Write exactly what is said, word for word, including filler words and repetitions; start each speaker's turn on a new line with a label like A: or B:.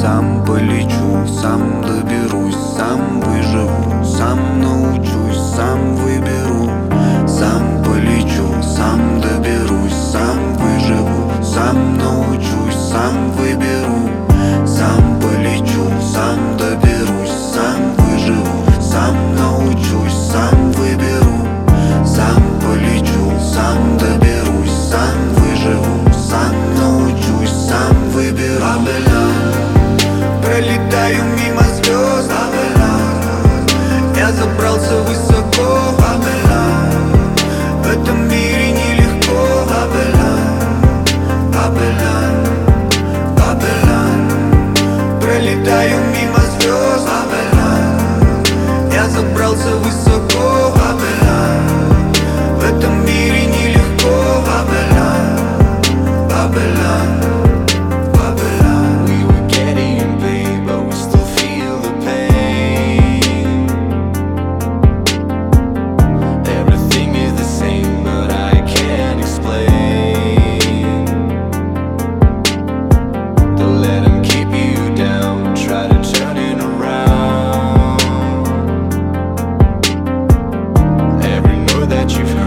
A: Сам полечу, сам доберусь, сам выживу, сам научусь, сам выберу. Сам полечу, сам доберусь, сам выживу, сам научусь, сам выберу. Сам полечу, сам доберусь, сам выживу, сам научусь, сам выберу. Сам полечу, сам доберусь, сам выживу, сам научусь, сам выберу. Пролетаю мимо звезд, я забрался высоко. В этом мире нелегко. Пролетаю мимо звезд, я забрался высоко. В этом мире нелегко. Babylon. That you've heard